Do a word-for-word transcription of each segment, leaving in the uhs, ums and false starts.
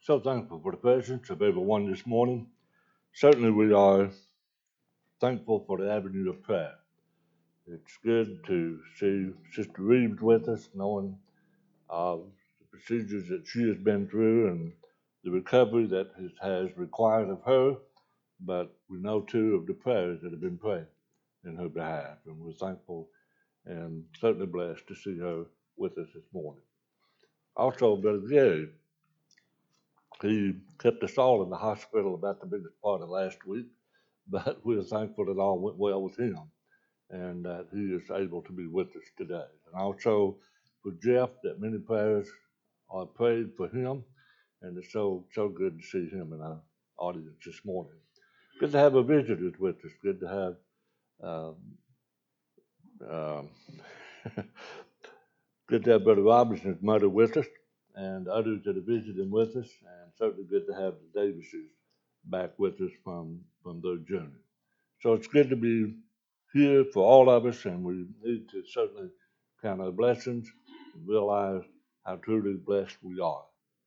So thankful for the presence of everyone this morning. Certainly, we are thankful for the avenue of prayer. It's good to see Sister Reeves with us, knowing uh, the procedures that she has been through and the recovery that it has required of her. But we know too of the prayers that have been prayed in her behalf, and we're thankful and certainly blessed to see her with us this morning. Also, Brother Gary, he kept us all in the hospital about the biggest part of last week, but we're thankful that all went well with him and that he is able to be with us today. And also for Jeff, that many prayers are prayed for him, and it's so so good to see him in our audience this morning. Good to have our visitors with us. Good to have um, um, good to have Brother Robinson's mother with us, and others that are visiting with us, and certainly good to have the Davises back with us from, from their journey. So it's good to be here for all of us, and we need to certainly count our blessings and realize how truly blessed we are.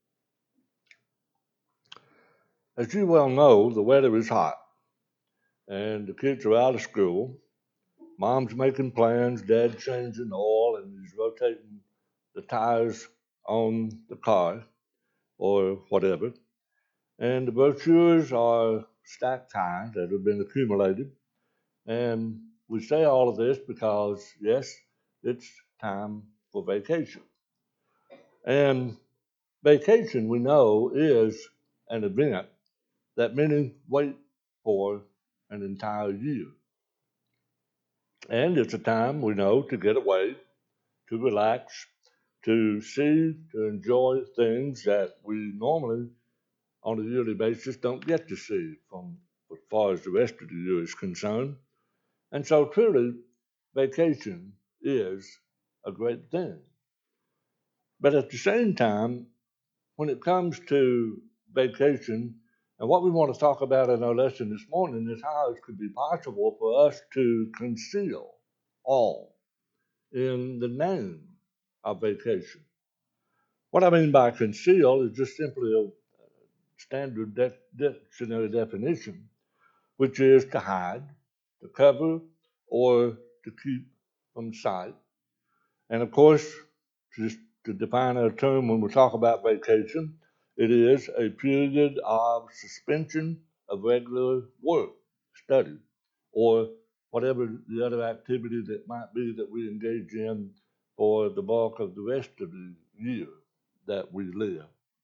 As you well know, the weather is hot, and the kids are out of school. Mom's making plans, Dad's changing oil, and he's rotating the tires on the car or whatever. And the brochures are stacked high that have been accumulated. And we say all of this because, yes, it's time for vacation. And vacation, we know, is an event that many wait for an entire year. And it's a time, we know, to get away, to relax, to see, to enjoy things that we normally, on a yearly basis, don't get to see from as far as the rest of the year is concerned. And so truly, vacation is a great thing. But at the same time, when it comes to vacation, and what we want to talk about in our lesson this morning is how it could be possible for us to conceal all in the name of vacation. What I mean by conceal is just simply a standard de- dictionary definition, which is to hide, to cover, or to keep from sight. And of course, just to define our term when we talk about vacation, it is a period of suspension of regular work, study, or whatever the other activity that might be that we engage in for the bulk of the rest of the year that we live.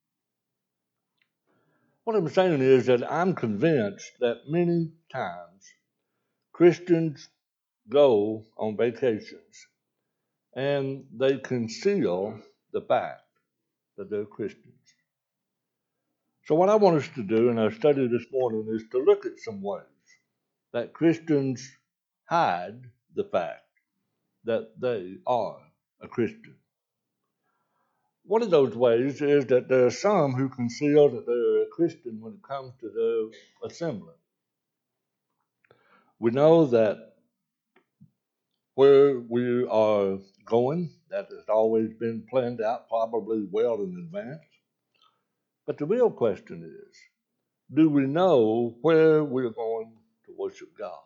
What I'm saying is that I'm convinced that many times Christians go on vacations and they conceal the fact that they're Christians. So what I want us to do in our study this morning is to look at some ways that Christians hide the fact that they are a Christian. One of those ways is that there are some who conceal that they're a Christian when it comes to their assembly. We know that where we are going, that has always been planned out probably well in advance. But the real question is, do we know where we're going to worship God?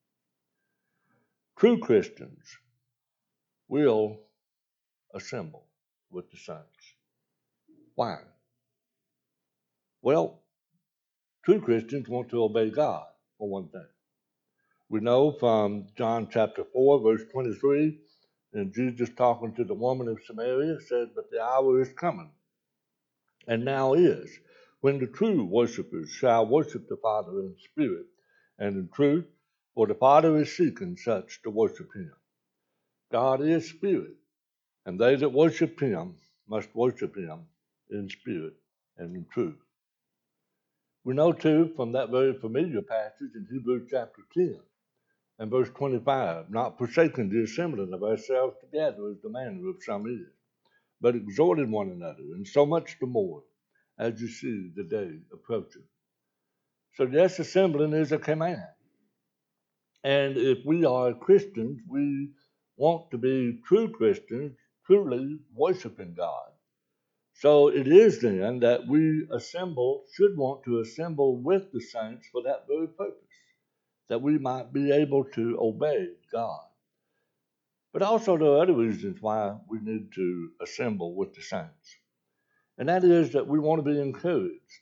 True Christians will assemble with the saints. Why? Well, true Christians want to obey God, for one thing. We know from John chapter four, verse twenty-three, and Jesus talking to the woman of Samaria said, "But the hour is coming, and now is, when the true worshipers shall worship the Father in spirit and in truth, for the Father is seeking such to worship him. God is spirit, and they that worship him must worship him in spirit and in truth." We know too from that very familiar passage in Hebrews chapter ten and verse twenty-five, "Not forsaking the assembling of ourselves together as the manner of some is, but exhorting one another, and so much the more as you see the day approaching." So yes, assembling is a command. And if we are Christians, we want to be true Christians, truly worshiping God. So it is then that we assemble, should want to assemble with the saints for that very purpose, that we might be able to obey God. But also there are other reasons why we need to assemble with the saints. And that is that we want to be encouraged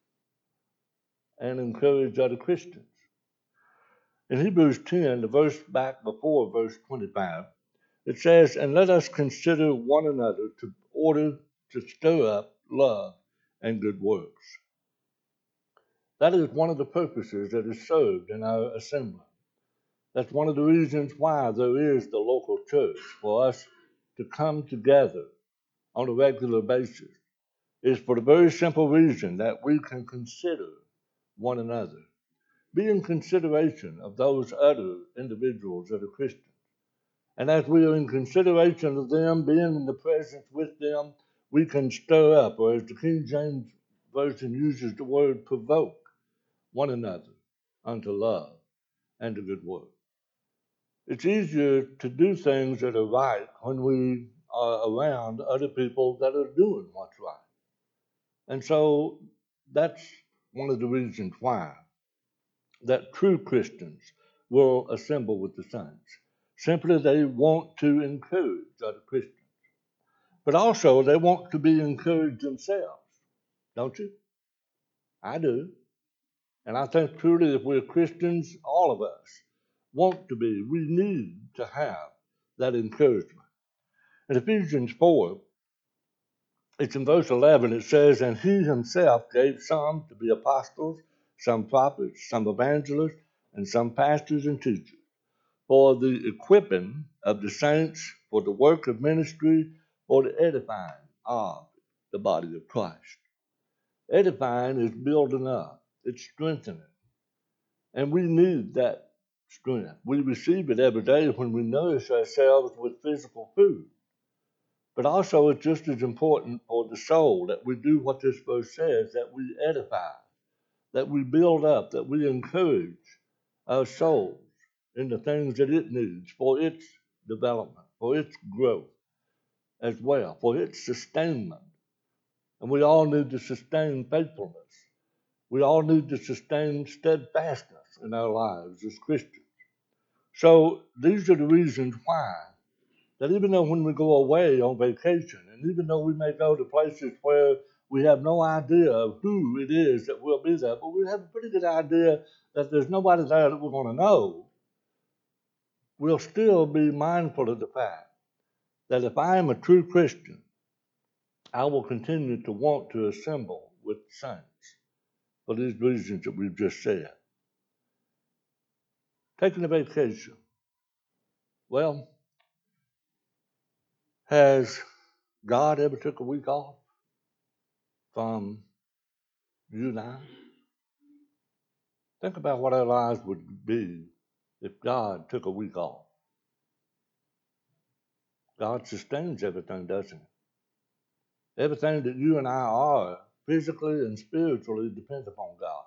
and encourage other Christians. In Hebrews ten, the verse back before verse twenty-five, it says, "And let us consider one another to order to stir up love and good works." That is one of the purposes that is served in our assembly. That's one of the reasons why there is the local church, for us to come together on a regular basis, is for the very simple reason that we can consider one another, be in consideration of those other individuals that are Christians. And as we are in consideration of them, being in the presence with them, we can stir up, or as the King James Version uses the word, provoke one another unto love and to good work. It's easier to do things that are right when we are around other people that are doing what's right. And so that's one of the reasons why that true Christians will assemble with the saints. Simply they want to encourage other Christians. But also they want to be encouraged themselves, don't you? I do. And I think truly if we're Christians, all of us want to be, we need to have that encouragement. In Ephesians four, it's in verse eleven, it says, "And he himself gave some to be apostles, some prophets, some evangelists, and some pastors and teachers, for the equipping of the saints, for the work of ministry, for the edifying of the body of Christ." Edifying is building up, it's strengthening. And we need that strength. We receive it every day when we nourish ourselves with physical food. But also it's just as important for the soul that we do what this verse says, that we edify, that we build up, that we encourage our souls in the things that it needs for its development, for its growth as well, for its sustainment. And we all need to sustain faithfulness. We all need to sustain steadfastness in our lives as Christians. So these are the reasons why, that even though when we go away on vacation, and even though we may go to places where we have no idea of who it is that will be there, but we have a pretty good idea that there's nobody there that we're going to know, we'll still be mindful of the fact that if I am a true Christian, I will continue to want to assemble with the saints for these reasons that we've just said. Taking a vacation. Well, has God ever took a week off from you and I? Think about what our lives would be if God took a week off. God sustains everything, doesn't he? Everything that you and I are, physically and spiritually, depends upon God.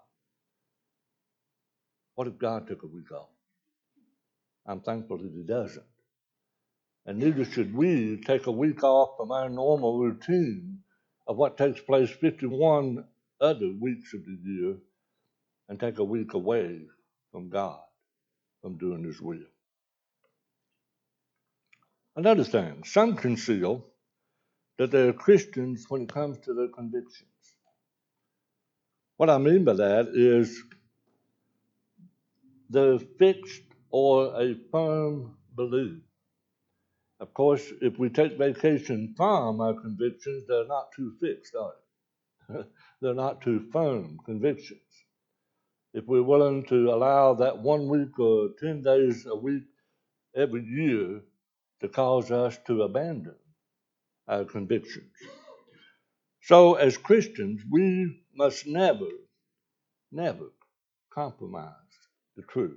What if God took a week off? I'm thankful that he doesn't. And neither should we take a week off from our normal routine of what takes place fifty-one other weeks of the year and take a week away from God, from doing his will. Another thing, some conceal that they are Christians when it comes to their convictions. What I mean by that is they're fixed or a firm belief. Of course, if we take vacation from our convictions, they're not too fixed, are they? They're not too firm convictions. If we're willing to allow that one week or ten days a week every year to cause us to abandon our convictions. So as Christians, we must never, never compromise the truth.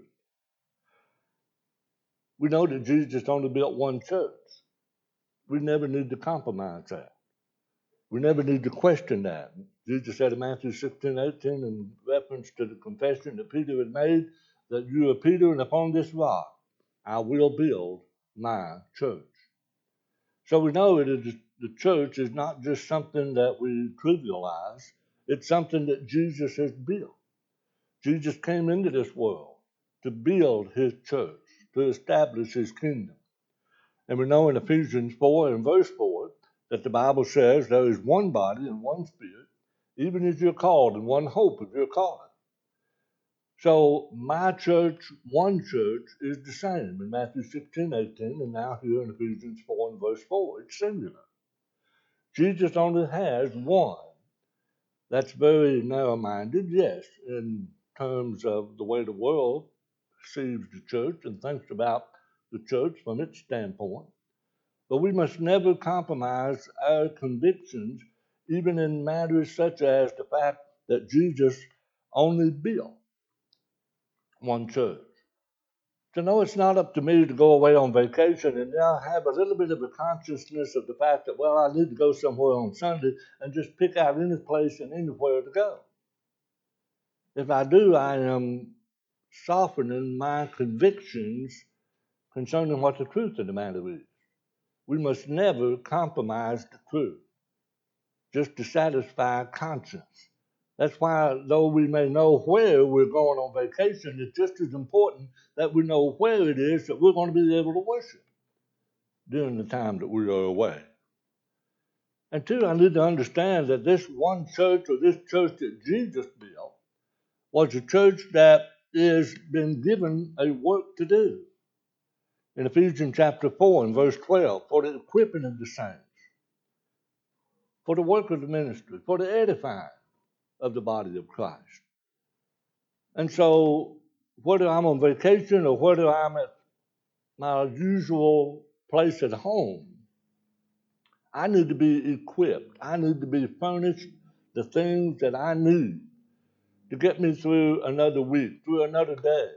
We know that Jesus only built one church. We never need to compromise that. We never need to question that. Jesus said in Matthew sixteen, eighteen, in reference to the confession that Peter had made, that you are Peter, and upon this rock I will build my church. So we know it is the church is not just something that we trivialize. It's something that Jesus has built. Jesus came into this world to build his church, to establish his kingdom. And we know in Ephesians four and verse four that the Bible says there is one body and one spirit, even as you're called, and one hope of your calling. So my church, one church, is the same in Matthew sixteen, eighteen, and now here in Ephesians four and verse four. It's singular. Jesus only has one. That's very narrow-minded, yes, in terms of the way the world perceives the church and thinks about the church from its standpoint. But we must never compromise our convictions, even in matters such as the fact that Jesus only built one church. So no, it's not up to me to go away on vacation and now have a little bit of a consciousness of the fact that, well, I need to go somewhere on Sunday and just pick out any place and anywhere to go. If I do, I am softening my convictions concerning what the truth of the matter is. We must never compromise the truth just to satisfy conscience. That's why, though we may know where we're going on vacation, it's just as important that we know where it is that we're going to be able to worship during the time that we are away. And two, I need to understand that this one church, or this church that Jesus built, was a church that has been given a work to do. In Ephesians chapter four and verse twelve, for the equipping of the saints, for the work of the ministry, for the edifying of the body of Christ. And so, whether I'm on vacation or whether I'm at my usual place at home, I need to be equipped. I need to be furnished the things that I need to get me through another week, through another day.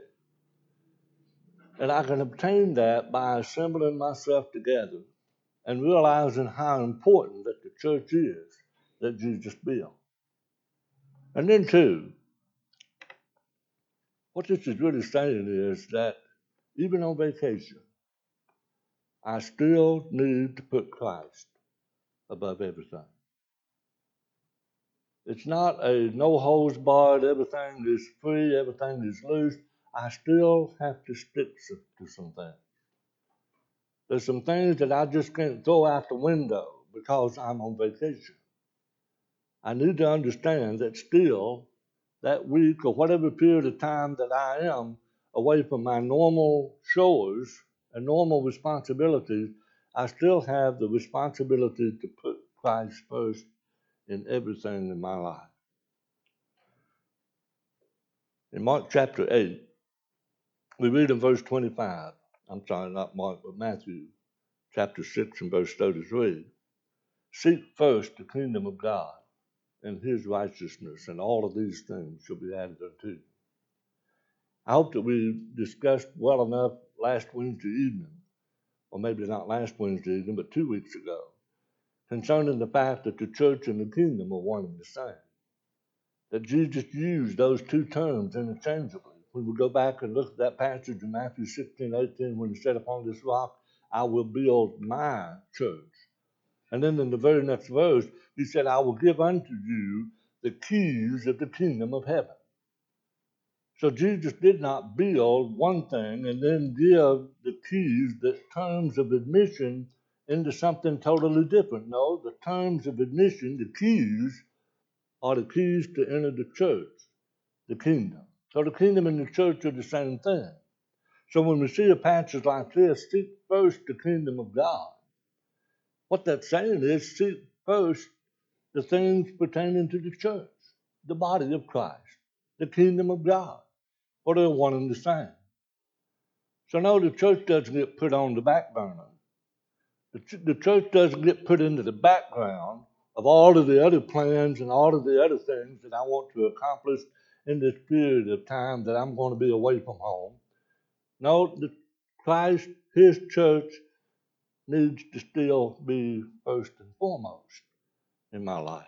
And I can obtain that by assembling myself together and realizing how important that the church is that Jesus built. And then, too, what this is really saying is that even on vacation, I still need to put Christ above everything. It's not a no-holds-barred, everything is free, everything is loose. I still have to stick to some things. There's some things that I just can't throw out the window because I'm on vacation. I need to understand that still, that week or whatever period of time that I am away from my normal chores and normal responsibilities, I still have the responsibility to put Christ first in everything in my life. In Mark chapter eight, we read in verse twenty-five, I'm sorry, not Mark, but Matthew chapter six and verse thirty-three, seek first the kingdom of God and his righteousness, and all of these things shall be added unto you. I hope that we discussed well enough last Wednesday evening, or maybe not last Wednesday evening, but two weeks ago, concerning the fact that the church and the kingdom are one and the same. That Jesus used those two terms interchangeably. When we go back and look at that passage in Matthew sixteen, eighteen, when he said, upon this rock, I will build my church. And then in the very next verse, he said, I will give unto you the keys of the kingdom of heaven. So Jesus did not build one thing and then give the keys, the terms of admission, into something totally different. No, the terms of admission, the keys, are the keys to enter the church, the kingdom. So the kingdom and the church are the same thing. So when we see a passage like this, seek first the kingdom of God. What that's saying is seek first the things pertaining to the church, the body of Christ, the kingdom of God, for they're one and the same. So no, the church doesn't get put on the back burner. The, ch- the church doesn't get put into the background of all of the other plans and all of the other things that I want to accomplish in this period of time that I'm going to be away from home. No, the Christ, his church, needs to still be first and foremost in my life.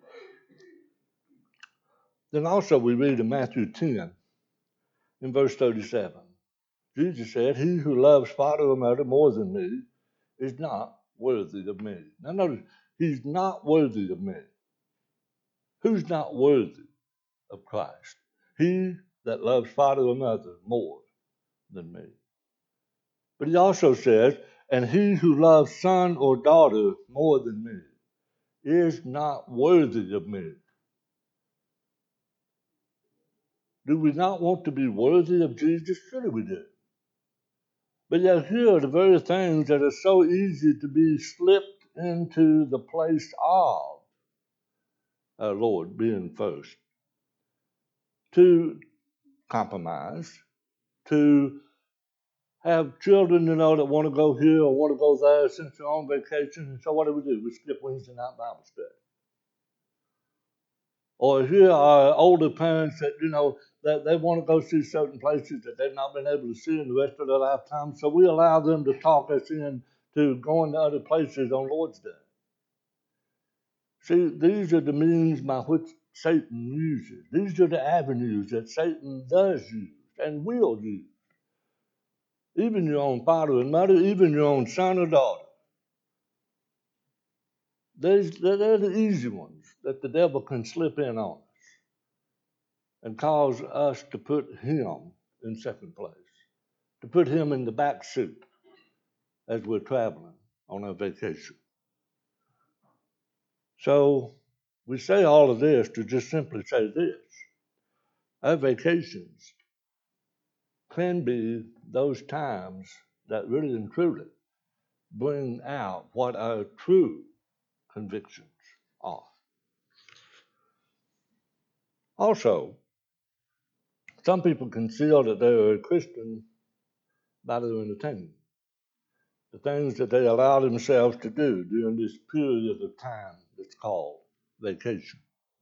Then also we read in Matthew ten, in verse thirty-seven, Jesus said, he who loves father or mother more than me is not worthy of me. Now notice, he's not worthy of me. Who's not worthy of Christ? He that loves father or mother more than me. But he also says, and he who loves son or daughter more than me is not worthy of me. Do we not want to be worthy of Jesus? Surely we do. But yet here are the very things that are so easy to be slipped into the place of our Lord being first. To compromise, to have children, you know, that want to go here or want to go there since they're on vacation. And so what do we do? We skip Wednesday night Bible study. Or here are older parents that, you know, that they want to go see certain places that they've not been able to see in the rest of their lifetime. So we allow them to talk us into going to other places on Lord's Day. See, these are the means by which Satan uses. These are the avenues that Satan does use and will use. Even your own father and mother, even your own son or daughter. They're, they're the easy ones that the devil can slip in on us and cause us to put him in second place, to put him in the back seat as we're traveling on our vacation. So we say all of this to just simply say this. Our vacations can be those times that really and truly bring out what our true convictions are. Also, some people conceal that they are a Christian by their entertainment, the things that they allow themselves to do during this period of time that's called vacation.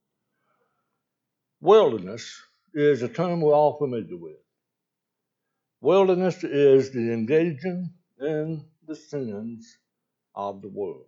Worldliness is a term we're all familiar with. Worldliness is the engaging in the sins of the world.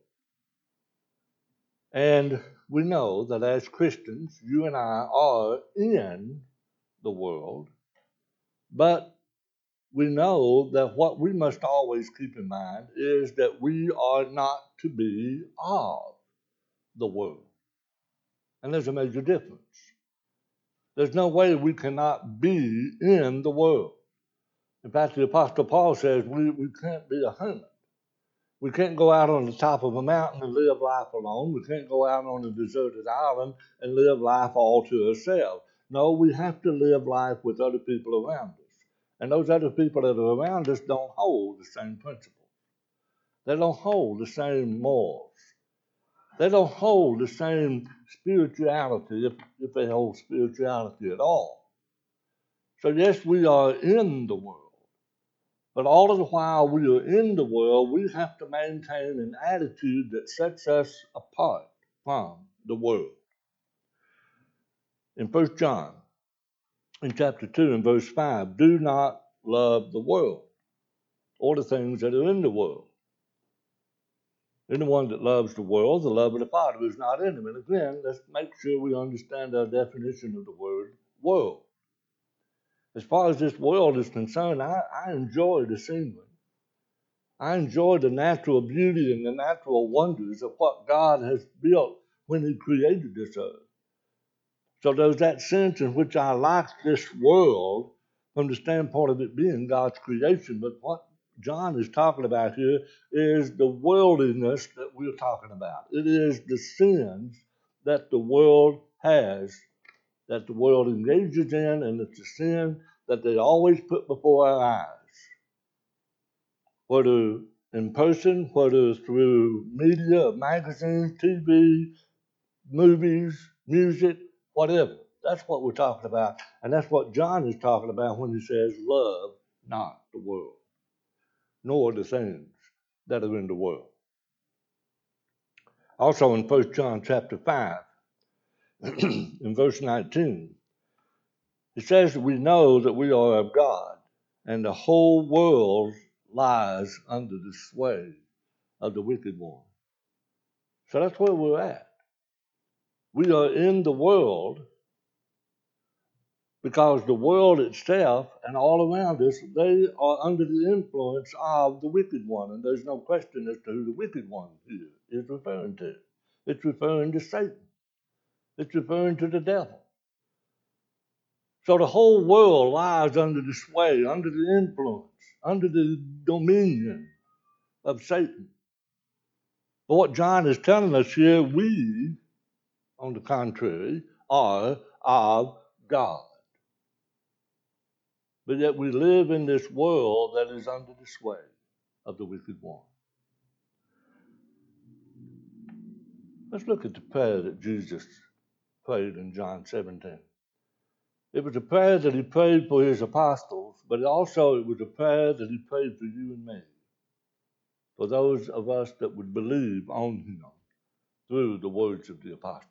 And we know that as Christians, you and I are in the world, but we know that what we must always keep in mind is that we are not to be of the world. And there's a major difference. There's no way we cannot be in the world. In fact, the Apostle Paul says we, we can't be a hermit. We can't go out on the top of a mountain and live life alone. We can't go out on a deserted island and live life all to ourselves. No, we have to live life with other people around us. And those other people that are around us don't hold the same principles. They don't hold the same morals. They don't hold the same spirituality, if, if they hold spirituality at all. So yes, we are in the world. But all of the while we are in the world, we have to maintain an attitude that sets us apart from the world. In First John, in chapter two and verse five, do not love the world or the things that are in the world. Anyone that loves the world, the love of the Father is not in him. And again, let's make sure we understand our definition of the word world. As far as this world is concerned, I, I enjoy the scenery. I enjoy the natural beauty and the natural wonders of what God has built when he created this earth. So there's that sense in which I like this world from the standpoint of it being God's creation. But what John is talking about here is the worldliness that we're talking about. It is the sins that the world has, that the world engages in, and it's a sin that they always put before our eyes. Whether in person, whether through media, magazines, T V, movies, music, whatever. That's what we're talking about. And that's what John is talking about when he says, love not the world, nor the things that are in the world. Also in First John chapter five, in verse nineteen, it says that we know that we are of God, and the whole world lies under the sway of the wicked one. So that's where we're at. We are in the world, because the world itself and all around us, they are under the influence of the wicked one, and there's no question as to who the wicked one here is referring to. It's referring to Satan. It's referring to the devil. So the whole world lies under the sway, under the influence, under the dominion of Satan. But what John is telling us here, we, on the contrary, are of God. But yet we live in this world that is under the sway of the wicked one. Let's look at the prayer that Jesus prayed in John seventeen. It was a prayer that he prayed for his apostles, but also it was a prayer that he prayed for you and me, for those of us that would believe on him through the words of the apostles.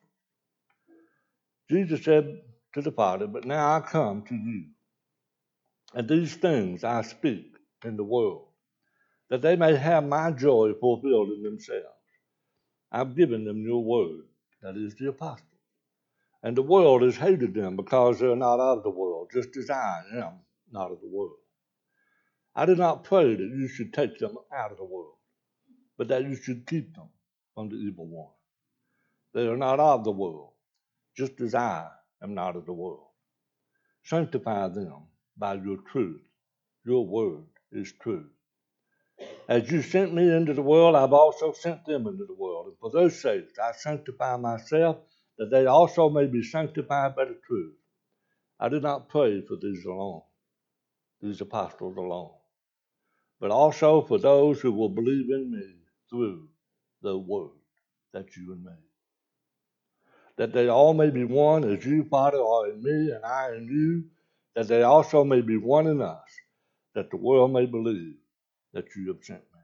Jesus said to the Father, "But now I come to you, and these things I speak in the world, that they may have my joy fulfilled in themselves. I've given them your word," that is the apostles. "And the world has hated them because they're not of the world, just as I am not of the world. I do not pray that you should take them out of the world, but that you should keep them from the evil one. They are not of the world, just as I am not of the world. Sanctify them by your truth. Your word is truth. As you sent me into the world, I've also sent them into the world. And for those sakes I sanctify myself, that they also may be sanctified by the truth. I do not pray for these alone, these apostles alone, but also for those who will believe in me through the word," that's you and me, "that they all may be one as you, Father, are in me and I in you, that they also may be one in us, that the world may believe that you have sent me."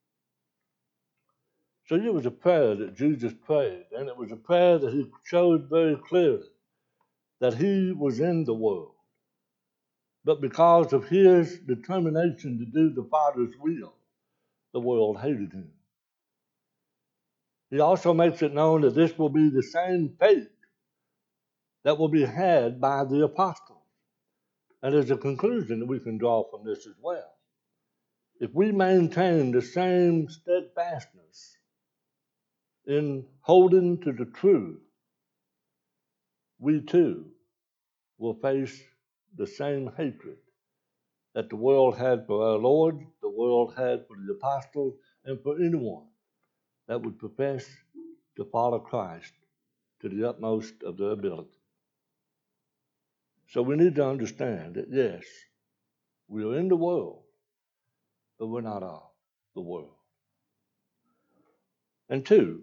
So it was a prayer that Jesus prayed, and it was a prayer that he showed very clearly that he was in the world. But because of his determination to do the Father's will, the world hated him. He also makes it known that this will be the same fate that will be had by the apostles. And there's a conclusion that we can draw from this as well. If we maintain the same steadfastness in holding to the truth, we too will face the same hatred that the world had for our Lord, the world had for the apostles, and for anyone that would profess to follow Christ to the utmost of their ability. So we need to understand that, yes, we are in the world, but we're not of the world. And two,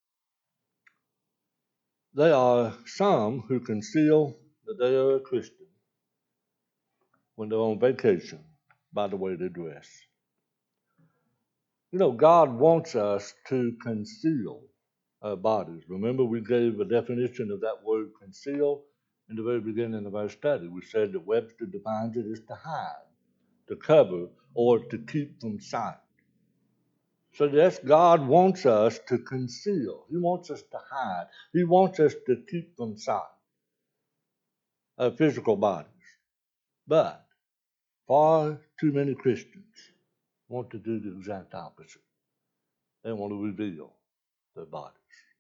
there are some who conceal that they are a Christian when they're on vacation by the way they dress. You know, God wants us to conceal our bodies. Remember, we gave a definition of that word conceal in the very beginning of our study. We said that Webster defines it as to hide, to cover, or to keep from sight. So yes, God wants us to conceal. He wants us to hide. He wants us to keep from sight our physical bodies. But far too many Christians want to do the exact opposite. They want to reveal their bodies.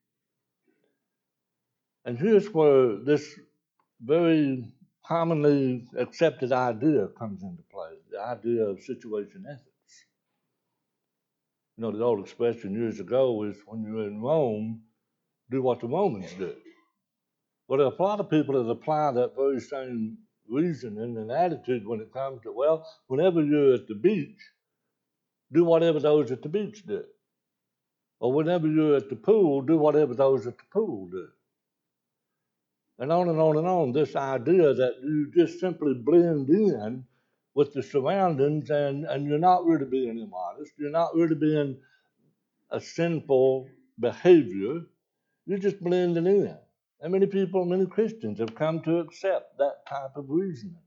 And here's where this very commonly accepted idea comes into play, the idea of situation ethics. You know, the old expression years ago is, when you're in Rome, do what the Romans did. Well, there are a lot of people that apply that very same reasoning and attitude when it comes to, well, whenever you're at the beach, do whatever those at the beach do. Or whenever you're at the pool, do whatever those at the pool do. And on and on and on, this idea that you just simply blend in with the surroundings and, and you're not really being immodest, you're not really being a sinful behavior, you're just blending in. And many people, many Christians have come to accept that type of reasoning.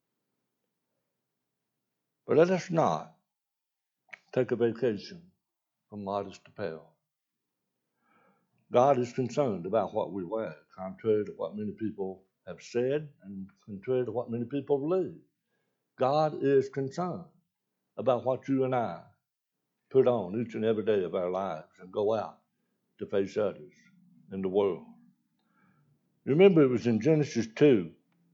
But let us not take a vacation from modest apparel. God is concerned about what we wear, contrary to what many people have said, and contrary to what many people believe, God is concerned about what you and I put on each and every day of our lives and go out to face others in the world. Remember, it was in Genesis two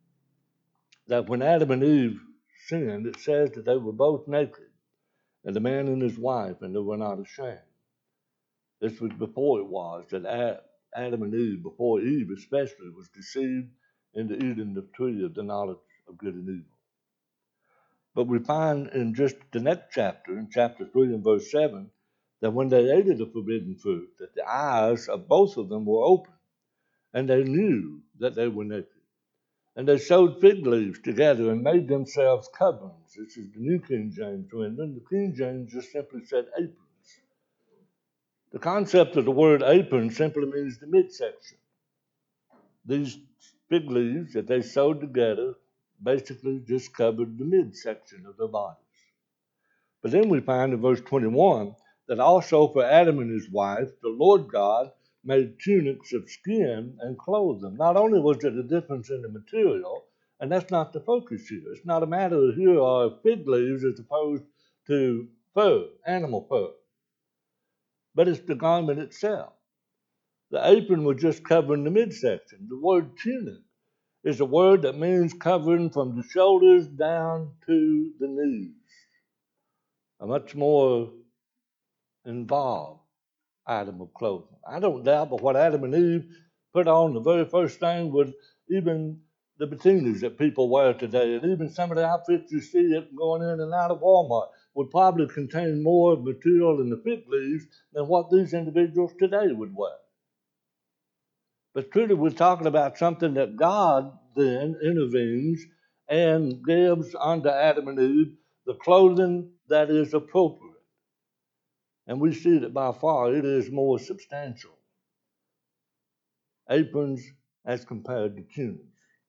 that when Adam and Eve sinned, it says that they were both naked, and the man and his wife, and they were not ashamed. This was before it was that Adam and Eve, before Eve especially, was deceived into eating the tree of the knowledge of good and evil. But we find in just the next chapter, in chapter three and verse seven, that when they ate of the forbidden fruit, that the eyes of both of them were open, and they knew that they were naked. And they sewed fig leaves together and made themselves coverings. This is the New King James rendering. The King James just simply said aprons. The concept of the word apron simply means the midsection. These fig leaves that they sewed together basically just covered the midsection of their bodies. But then we find in verse twenty-one that also for Adam and his wife, the Lord God made tunics of skin and clothed them. Not only was there a difference in the material, and that's not the focus here. It's not a matter of here are fig leaves as opposed to fur, animal fur. But it's the garment itself. The apron was just covering the midsection. The word tunic is a word that means covering from the shoulders down to the knees. A much more involved item of clothing. I don't doubt but what Adam and Eve put on the very first thing was even the bikinis that people wear today, and even some of the outfits you see it going in and out of Walmart would probably contain more material in the fig leaves than what these individuals today would wear. But truly, we're talking about something that God then intervenes and gives unto Adam and Eve the clothing that is appropriate. And we see that by far it is more substantial. Aprons as compared to tunics.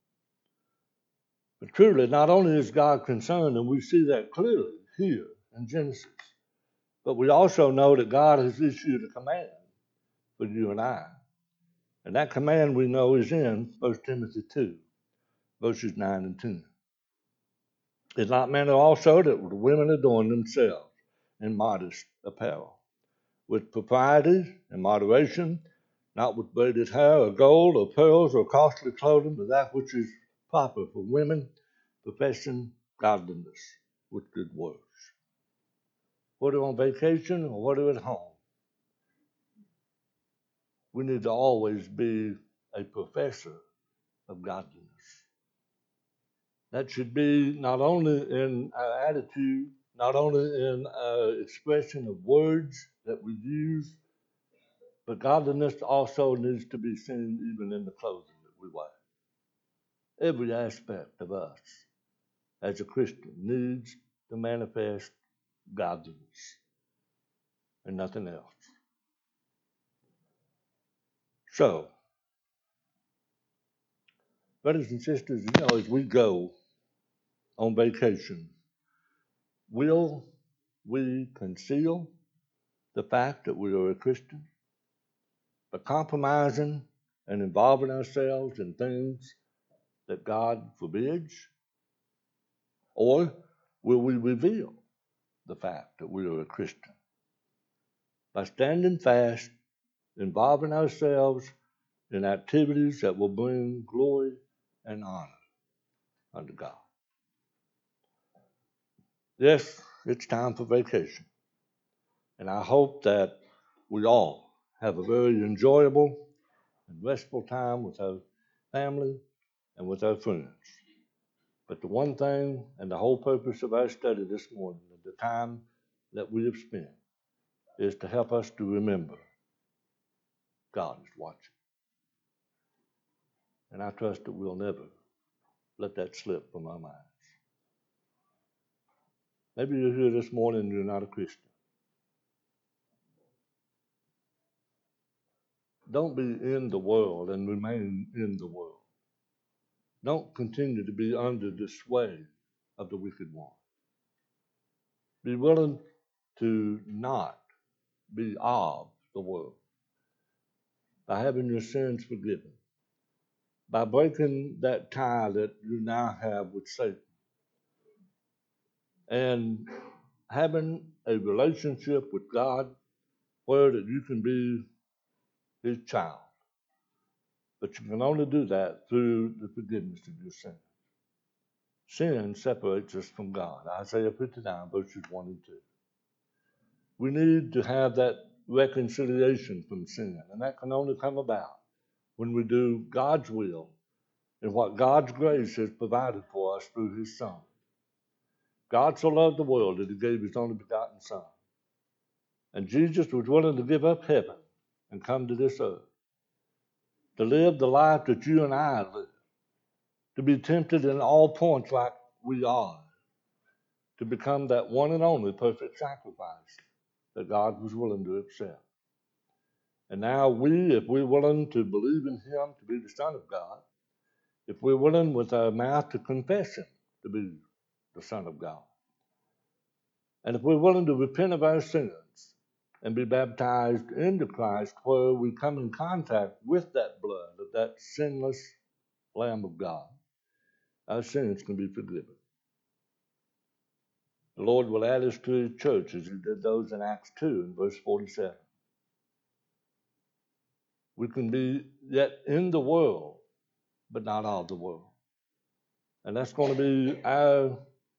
But truly, not only is God concerned, and we see that clearly here in Genesis, but we also know that God has issued a command for you and I. And that command we know is in First Timothy two, verses nine and ten. It's not manner also that the women adorn themselves in modest apparel, with propriety and moderation, not with braided hair or gold or pearls or costly clothing, but that which is proper for women, professing godliness with good works. Whether on vacation or whether at home, we need to always be a professor of godliness. That should be not only in our attitude, not only in our expression of words that we use, but godliness also needs to be seen even in the clothing that we wear. Every aspect of us as a Christian needs to manifest godliness and nothing else. So, brothers and sisters, you know, as we go on vacation, will we conceal the fact that we are a Christian by compromising and involving ourselves in things that God forbids? Or will we reveal the fact that we are a Christian by standing fast, involving ourselves in activities that will bring glory and honor unto God? Yes, it's time for vacation. And I hope that we all have a very enjoyable and restful time with our family and with our friends. But the one thing and the whole purpose of our study this morning, at the time that we have spent, is to help us to remember God is watching. And I trust that we'll never let that slip from our minds. Maybe you're here this morning and you're not a Christian. Don't be in the world and remain in the world. Don't continue to be under the sway of the wicked one. Be willing to not be of the world by having your sins forgiven, by breaking that tie that you now have with Satan and having a relationship with God where that you can be his child. But you can only do that through the forgiveness of your sin. Sin separates us from God. Isaiah fifty-nine, verses one and two. We need to have that reconciliation from sin, and that can only come about when we do God's will and what God's grace has provided for us through his Son. God so loved the world that he gave his only begotten Son. And Jesus was willing to give up heaven and come to this earth to live the life that you and I live, to be tempted in all points like we are, to become that one and only perfect sacrifice that God was willing to accept. And now we, if we're willing to believe in him to be the Son of God, if we're willing with our mouth to confess him to be the Son of God, and if we're willing to repent of our sins and be baptized into Christ, where we come in contact with that blood of that sinless Lamb of God, our sins can be forgiven. The Lord will add us to his church as he did those in Acts two and verse forty-seven. We can be yet in the world, but not of the world. And that's going to be our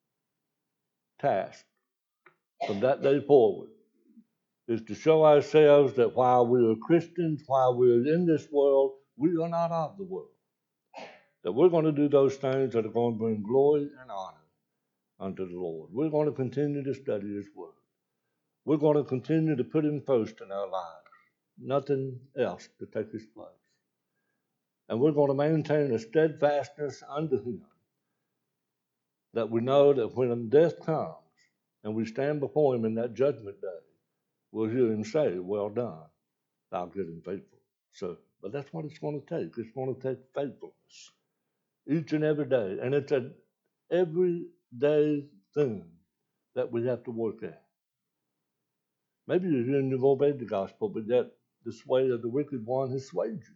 task from that day forward, is to show ourselves that while we are Christians, while we're in this world, we are not of the world. That we're going to do those things that are going to bring glory and honor unto the Lord. We're going to continue to study his word. We're going to continue to put him first in our lives. Nothing else to take his place. And we're going to maintain a steadfastness unto him, that we know that when death comes and we stand before him in that judgment day, we'll hear him say, well done, thou good and faithful servant. But that's what it's going to take. It's going to take faithfulness each and every day. And it's an everyday thing that we have to work at. Maybe you're hearing you've obeyed the gospel, but yet the sway of the wicked one has swayed you.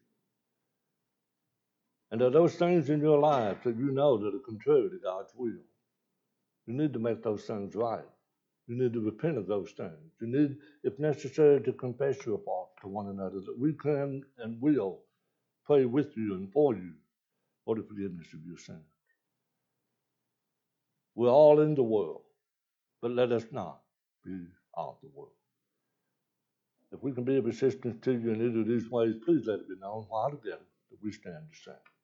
And there are those things in your life that you know that are contrary to God's will. You need to make those things right. You need to repent of those things. You need, if necessary, to confess your fault to one another, that we can and will pray with you and for you for the forgiveness of your sins. We're all in the world, but let us not be of the world. If we can be of assistance to you in either of these ways, please let it be known while together that we stand the same.